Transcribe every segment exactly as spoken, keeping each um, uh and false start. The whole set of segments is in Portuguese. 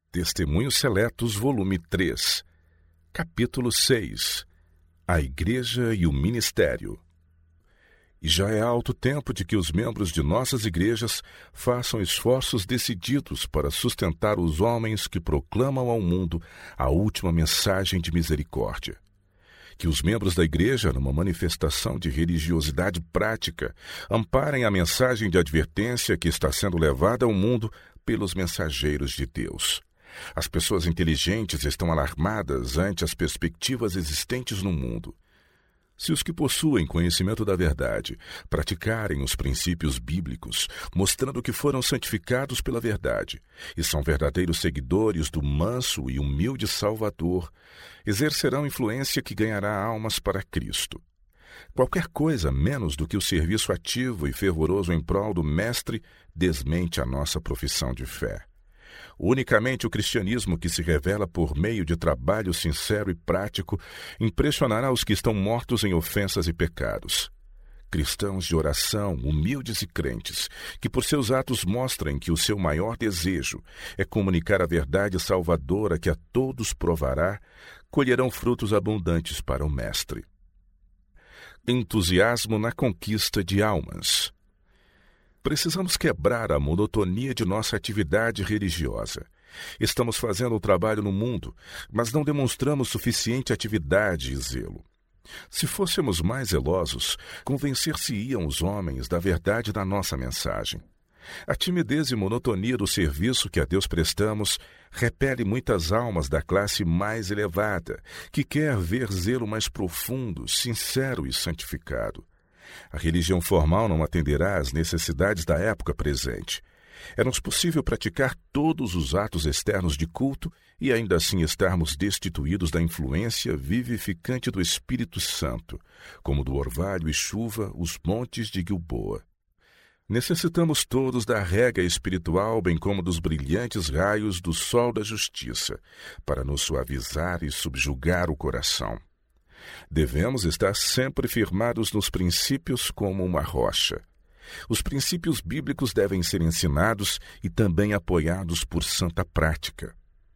Testemunhos Seletos, volume três, capítulo seis. A Igreja e o Ministério. E já é alto tempo de que os membros de nossas igrejas façam esforços decididos para sustentar os homens que proclamam ao mundo a última mensagem de misericórdia. Que os membros da igreja, numa manifestação de religiosidade prática, amparem a mensagem de advertência que está sendo levada ao mundo pelos mensageiros de Deus. As pessoas inteligentes estão alarmadas ante as perspectivas existentes no mundo. Se os que possuem conhecimento da verdade praticarem os princípios bíblicos, mostrando que foram santificados pela verdade e são verdadeiros seguidores do manso e humilde Salvador, exercerão influência que ganhará almas para Cristo. Qualquer coisa menos do que o serviço ativo e fervoroso em prol do Mestre desmente a nossa profissão de fé. Unicamente o cristianismo que se revela por meio de trabalho sincero e prático impressionará os que estão mortos em ofensas e pecados. Cristãos de oração, humildes e crentes, que por seus atos mostrem que o seu maior desejo é comunicar a verdade salvadora que a todos provará, colherão frutos abundantes para o Mestre. Entusiasmo na conquista de almas. Precisamos quebrar a monotonia de nossa atividade religiosa. Estamos fazendo o trabalho no mundo, mas não demonstramos suficiente atividade e zelo. Se fôssemos mais zelosos, convencer-se-iam os homens da verdade da nossa mensagem. A timidez e monotonia do serviço que a Deus prestamos repele muitas almas da classe mais elevada, que quer ver zelo mais profundo, sincero e santificado. A religião formal não atenderá às necessidades da época presente. É-nos possível praticar todos os atos externos de culto e ainda assim estarmos destituídos da influência vivificante do Espírito Santo, como do orvalho e chuva, os montes de Gilboa. Necessitamos todos da rega espiritual, bem como dos brilhantes raios do sol da justiça, para nos suavizar e subjugar o coração. Devemos estar sempre firmados nos princípios como uma rocha. Os princípios bíblicos devem ser ensinados e também apoiados por santa prática.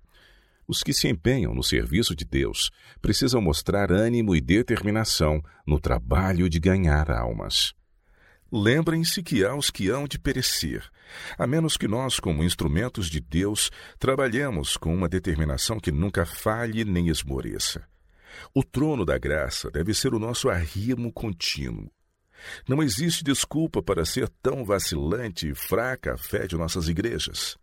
Os que se empenham no serviço de Deus precisam mostrar ânimo e determinação no trabalho de ganhar almas. Lembrem-se que há os que hão de perecer, a menos que nós, como instrumentos de Deus, trabalhemos com uma determinação que nunca falhe nem esmoreça. O trono da graça deve ser o nosso arrimo contínuo. Não existe desculpa para ser tão vacilante e fraca a fé de nossas igrejas.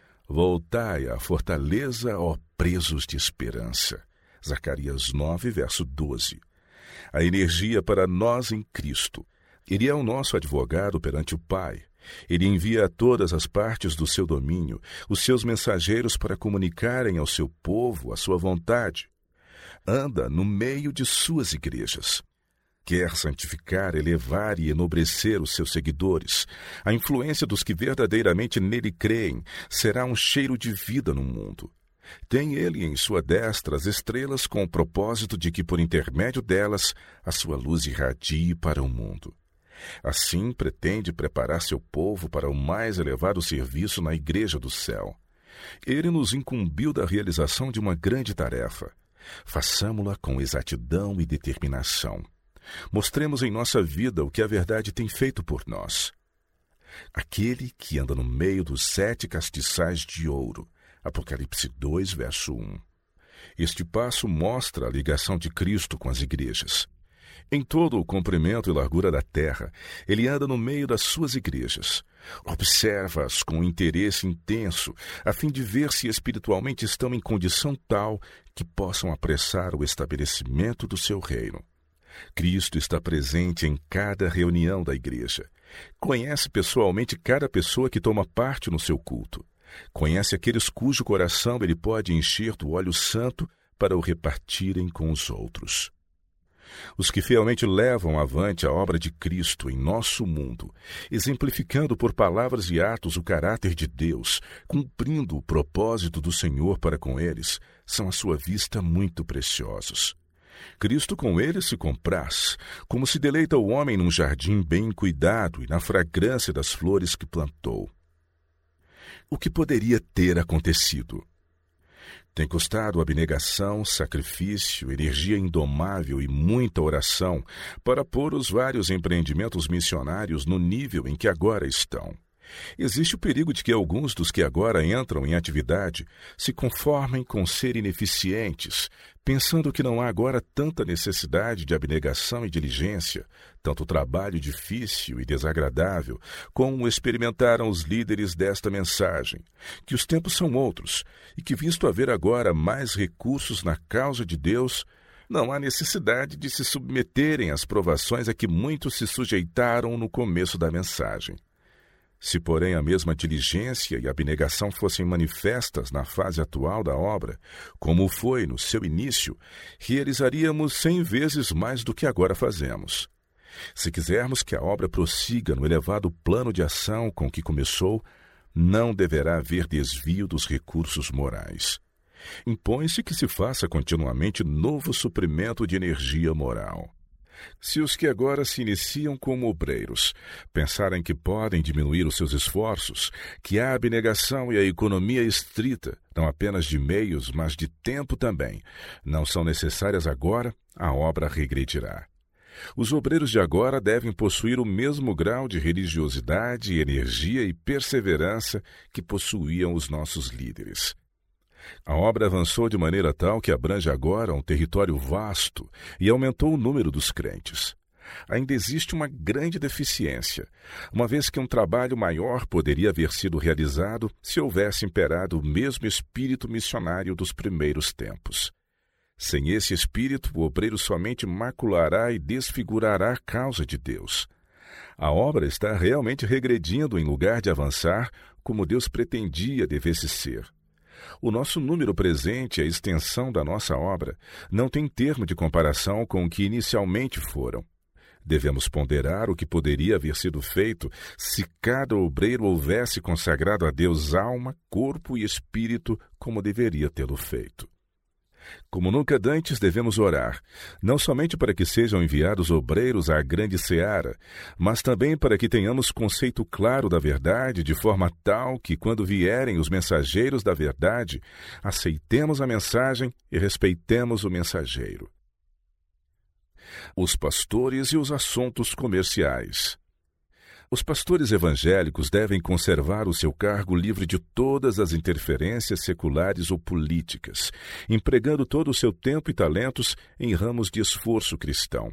Voltai à fortaleza, ó presos de esperança. Zacarias nove, verso doze. A energia para nós em Cristo. Ele é o nosso advogado perante o Pai. Ele envia a todas as partes do seu domínio os seus mensageiros para comunicarem ao seu povo a sua vontade. Anda no meio de suas igrejas. Quer santificar, elevar e enobrecer os seus seguidores. A influência dos que verdadeiramente nele creem será um cheiro de vida no mundo. Tem ele em sua destra as estrelas com o propósito de que, por intermédio delas, a sua luz irradie para o mundo. Assim, pretende preparar seu povo para o mais elevado serviço na Igreja do Céu. Ele nos incumbiu da realização de uma grande tarefa. Façamo-la com exatidão e determinação. Mostremos em nossa vida o que a verdade tem feito por nós. Aquele que anda no meio dos sete castiçais de ouro. Apocalipse dois, verso um. Este passo mostra a ligação de Cristo com as igrejas. Em todo o comprimento e largura da terra, ele anda no meio das suas igrejas. Observa-as com interesse intenso, a fim de ver se espiritualmente estão em condição tal que possam apressar o estabelecimento do seu reino. Cristo está presente em cada reunião da igreja. Conhece pessoalmente cada pessoa que toma parte no seu culto. Conhece aqueles cujo coração ele pode encher do óleo santo para o repartirem com os outros. Os que fielmente levam avante a obra de Cristo em nosso mundo, exemplificando por palavras e atos o caráter de Deus, cumprindo o propósito do Senhor para com eles, são à sua vista muito preciosos. Cristo com eles se compraz, como se deleita o homem num jardim bem cuidado e na fragrância das flores que plantou. O que poderia ter acontecido? Tem custado abnegação, sacrifício, energia indomável e muita oração para pôr os vários empreendimentos missionários no nível em que agora estão. Existe o perigo de que alguns dos que agora entram em atividade se conformem com ser ineficientes, pensando que não há agora tanta necessidade de abnegação e diligência, tanto trabalho difícil e desagradável, como experimentaram os líderes desta mensagem, que os tempos são outros e que, visto haver agora mais recursos na causa de Deus, não há necessidade de se submeterem às provações a que muitos se sujeitaram no começo da mensagem. Se, porém, a mesma diligência e abnegação fossem manifestas na fase atual da obra, como foi no seu início, realizaríamos cem vezes mais do que agora fazemos. Se quisermos que a obra prossiga no elevado plano de ação com que começou, não deverá haver desvio dos recursos morais. Impõe-se que se faça continuamente novo suprimento de energia moral. Se os que agora se iniciam como obreiros pensarem que podem diminuir os seus esforços, que a abnegação e a economia estrita, não apenas de meios, mas de tempo também, não são necessárias agora, a obra regredirá. Os obreiros de agora devem possuir o mesmo grau de religiosidade, energia e perseverança que possuíam os nossos líderes. A obra avançou de maneira tal que abrange agora um território vasto e aumentou o número dos crentes. Ainda existe uma grande deficiência, uma vez que um trabalho maior poderia haver sido realizado se houvesse imperado o mesmo espírito missionário dos primeiros tempos. Sem esse espírito, o obreiro somente maculará e desfigurará a causa de Deus. A obra está realmente regredindo em lugar de avançar, como Deus pretendia devesse ser. O nosso número presente e a extensão da nossa obra não tem termo de comparação com o que inicialmente foram. Devemos ponderar o que poderia haver sido feito se cada obreiro houvesse consagrado a Deus alma, corpo e espírito como deveria tê-lo feito. Como nunca dantes, devemos orar, não somente para que sejam enviados obreiros à grande seara, mas também para que tenhamos conceito claro da verdade, de forma tal que, quando vierem os mensageiros da verdade, aceitemos a mensagem e respeitemos o mensageiro. Os pastores e os assuntos comerciais. Os pastores evangélicos devem conservar o seu cargo livre de todas as interferências seculares ou políticas, empregando todo o seu tempo e talentos em ramos de esforço cristão.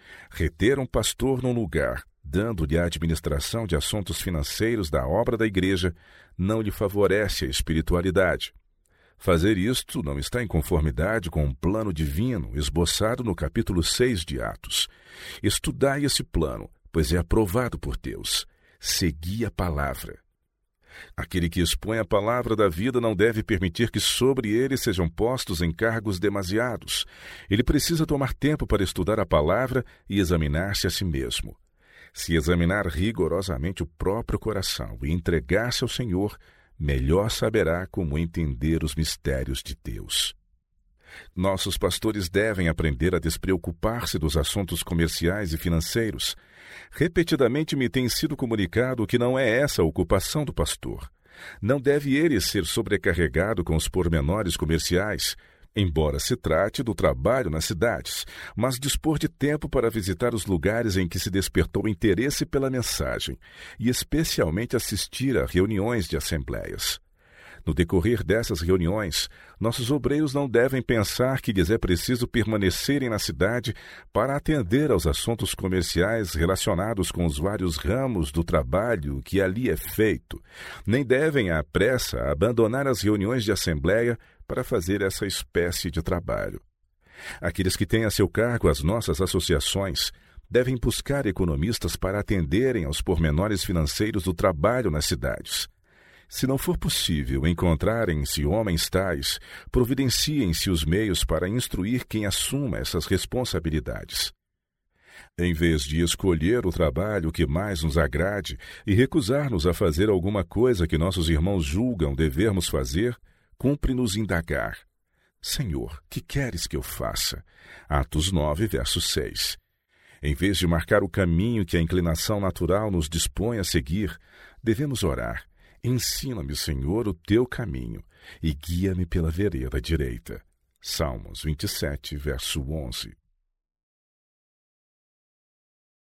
Reter um pastor num lugar, dando-lhe a administração de assuntos financeiros da obra da igreja, não lhe favorece a espiritualidade. Fazer isto não está em conformidade com um plano divino esboçado no capítulo seis de Atos. Estudai esse plano, pois é aprovado por Deus. Segui a palavra. Aquele que expõe a palavra da vida não deve permitir que sobre ele sejam postos encargos demasiados. Ele precisa tomar tempo para estudar a palavra e examinar-se a si mesmo. Se examinar rigorosamente o próprio coração e entregar-se ao Senhor, melhor saberá como entender os mistérios de Deus. Nossos pastores devem aprender a despreocupar-se dos assuntos comerciais e financeiros. Repetidamente me tem sido comunicado que não é essa a ocupação do pastor. Não deve ele ser sobrecarregado com os pormenores comerciais, embora se trate do trabalho nas cidades, mas dispor de tempo para visitar os lugares em que se despertou interesse pela mensagem, e especialmente assistir a reuniões de assembleias. No decorrer dessas reuniões, nossos obreiros não devem pensar que lhes é preciso permanecerem na cidade para atender aos assuntos comerciais relacionados com os vários ramos do trabalho que ali é feito, nem devem, à pressa, abandonar as reuniões de assembleia para fazer essa espécie de trabalho. Aqueles que têm a seu cargo as nossas associações devem buscar economistas para atenderem aos pormenores financeiros do trabalho nas cidades. Se não for possível encontrarem-se homens tais, providenciem-se os meios para instruir quem assuma essas responsabilidades. Em vez de escolher o trabalho que mais nos agrade e recusar-nos a fazer alguma coisa que nossos irmãos julgam devermos fazer, cumpre-nos indagar: Senhor, que queres que eu faça? Atos nove, verso seis. Em vez de marcar o caminho que a inclinação natural nos dispõe a seguir, devemos orar: Ensina-me, Senhor, o teu caminho e guia-me pela vereda direita. Salmos vinte e sete, verso onze.